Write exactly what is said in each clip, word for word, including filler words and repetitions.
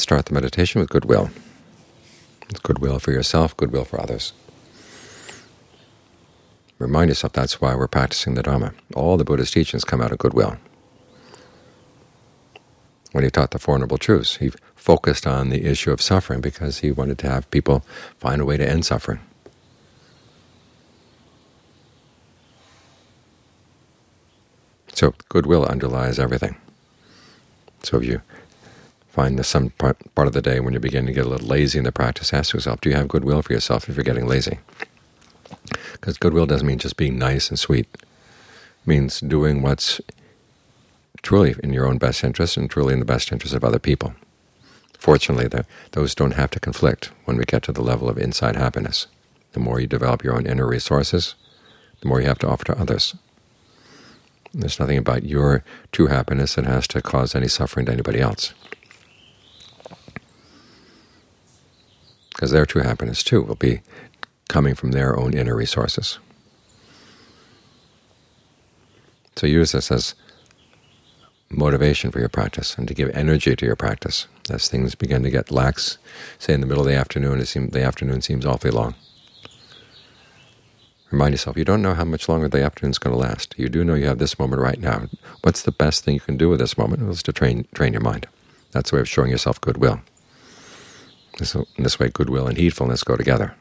Start the meditation with goodwill. It's goodwill for yourself, goodwill for others. Remind yourself that's why we're practicing the Dharma. All the Buddha's teachings come out of goodwill. When he taught the Four Noble Truths, he focused on the issue of suffering because he wanted to have people find a way to end suffering. So goodwill underlies everything. So if you find that some part, part of the day when you're beginning to get a little lazy in the practice, ask yourself, do you have goodwill for yourself if you're getting lazy? Because goodwill doesn't mean just being nice and sweet. It means doing what's truly in your own best interest and truly in the best interest of other people. Fortunately, the, those don't have to conflict when we get to the level of inside happiness. The more you develop your own inner resources, the more you have to offer to others. There's nothing about your true happiness that has to cause any suffering to anybody else. Because their true happiness, too, will be coming from their own inner resources. So use this as motivation for your practice and to give energy to your practice. As things begin to get lax, say in the middle of the afternoon, it seems, the afternoon seems awfully long. Remind yourself, you don't know how much longer the afternoon is going to last. You do know you have this moment right now. What's the best thing you can do with this moment? Well, it's to train, train your mind. That's a way of showing yourself goodwill. This, in this way, goodwill and heedfulness go together.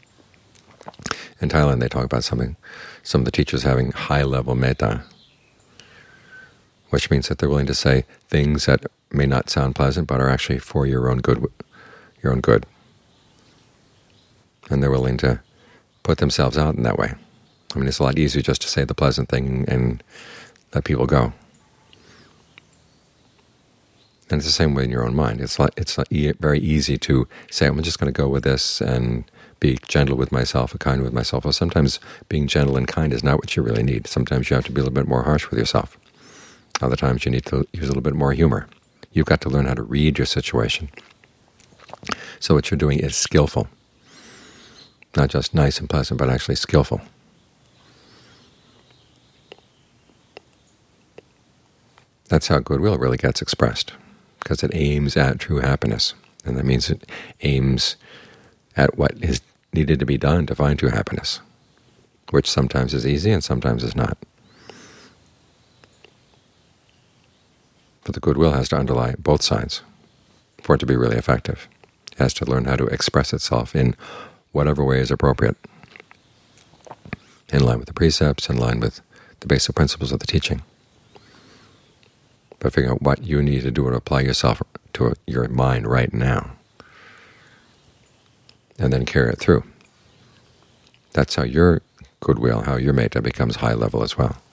In Thailand, they talk about something, some of the teachers having high-level metta, which means that they're willing to say things that may not sound pleasant but are actually for your own good, your own good. And they're willing to put themselves out in that way. I mean, it's a lot easier just to say the pleasant thing and let people go. And it's the same way in your own mind. It's like, it's like very easy to say, I'm just going to go with this and be gentle with myself and kind with myself. Well, sometimes being gentle and kind is not what you really need. Sometimes you have to be a little bit more harsh with yourself. Other times you need to use a little bit more humor. You've got to learn how to read your situation. So what you're doing is skillful. Not just nice and pleasant, but actually skillful. That's how goodwill really gets expressed, because it aims at true happiness. And that means it aims at what is needed to be done to find true happiness, which sometimes is easy and sometimes is not. But the goodwill has to underlie both sides for it to be really effective. It has to learn how to express itself in whatever way is appropriate, in line with the precepts, in line with the basic principles of the teaching. But figure out what you need to do to apply yourself to your mind right now, and then carry it through. That's how your goodwill, how your metta becomes high level as well.